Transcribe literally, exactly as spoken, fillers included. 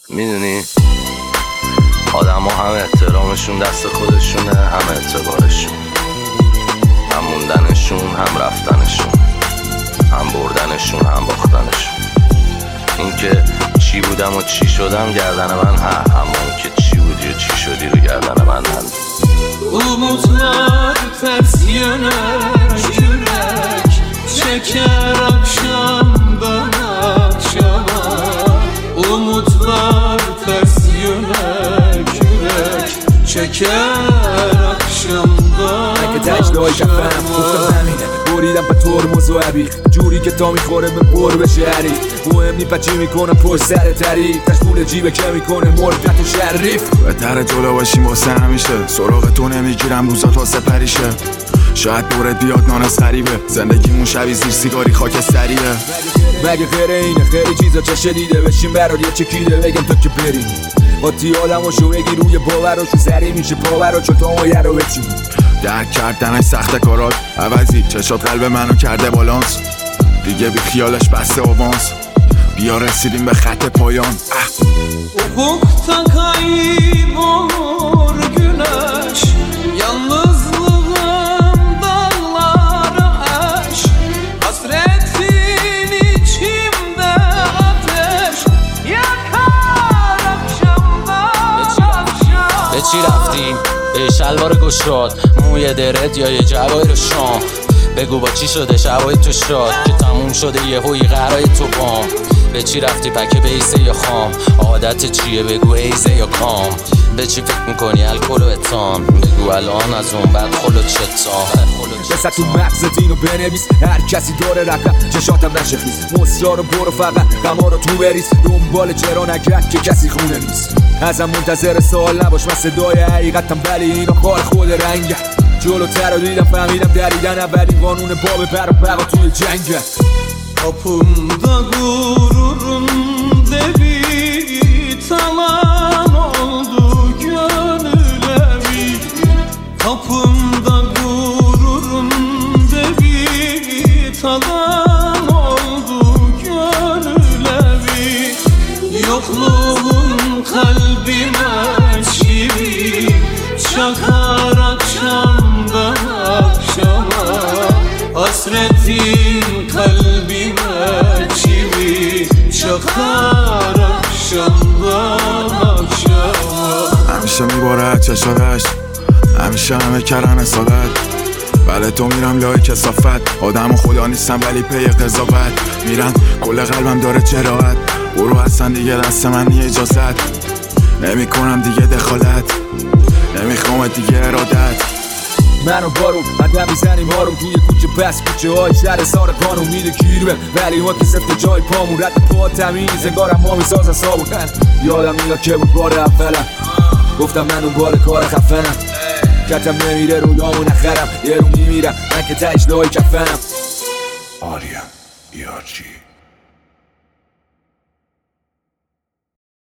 میدونی آدم ها هم احترامشون دست خودشونه، هم اعتبارشون، هم موندنشون هم رفتنشون، هم بردنشون هم باختنشون. این که چی بودم و چی شدم گردن من ها، همون که چی بودی و چی شدی رو گردن من هم. Umutlar ters yöner yürek çeker akşamdan akşama. Umutlar ters yöner yürek çeker akşamdan akşama. بریدم به ترمز و عبیق جوری که تا میخوره به پر بشه حریف. مهم نی پچی میکنم پشت سر تعریف، تشمول جیبه که میکنه مردت و شریف. بهتره جلو باشیم واسه همیشه، سراغ تو نمیگیرم روزا تا سپریشه. شاید دورت بیاد نانس غریبه، زندگیمون شبیه زیر سیگاری خاک سریه. مگه غیر اینه خیلی چیزا چه شدیده بشیم برات یه چکیده بگم تا که بریم با تی آدماشو بگی روی باوراشو سری میشه پاورا چو تا مایه رو بچون. درک کردنش سخت کارات عوضی چشات قلب منو کرده بالانس. دیگه بی خیالش بسته آوانس، بیا رسیدیم به خط پایان. Ufukta kaybolur güneş, yalnızlığım dağlara eş. Hasretin içimde ateş, yakar akşamdan akşam. به چی رفتی؟ به شلوار گشاد، موی درت یا یه جواهر شام. بگو با چی شده شبای تو شاد که تموم شده یه هوی قرای تو بام. به چی رفتی پکه بیسه یا خام؟ عادت چیه بگو ایزه یا کام؟ به چی فکر میکنی الکل و اتام؟ بگو الان از اون بعد خلوت شتام. بسد تو مغزت اینو بنویس، هر کسی داره رقم چشاتم نشخیز. مصرا رو برو فقط غما رو تو بریز، دنبال چرا نگرد که کسی خونه نیست. ازم منتظر سوال نباش من صدای حقیقتم، ولی اینا کار خود رنگه. جلوتر رو دیدم فهمیدم دریدن اولین قانون باب پر و بقا توی جنگه. Kapımda gururun devi talan oldu gönül evi. Kapımda gururun devi talan oldu gönül evi. Yokluğun kalbime çivi çakar akşamdan akşama. Hasretin kalbime çivi çakar akşamdan akşama. همیشه میباره چشادش، همیشه همه کرن سادت. بله تو میرم لای کسافت، آدم و خدا نیستم ولی پی قضاوت. میرم کل قلبم داره جراحت، برو اصلا دیگه دست من نی اجازت. نمی کنم دیگه دخالت، نمیخوام دیگه ارادت. منو بارون مدم میزنیم آروم توی کوچه بس کوچه های شهر سار قانون میده گیرمه، ولی ما که سفت جای پامون رد پا تمیز انگارم ما میسازن صابون. یادم میاد که بود بار اولم گفتم من اون بار کار خفنم، کتم نمیره رویامو نخرم، یه رو میمیرم من که تهش لای کفنم. آریا ایارچی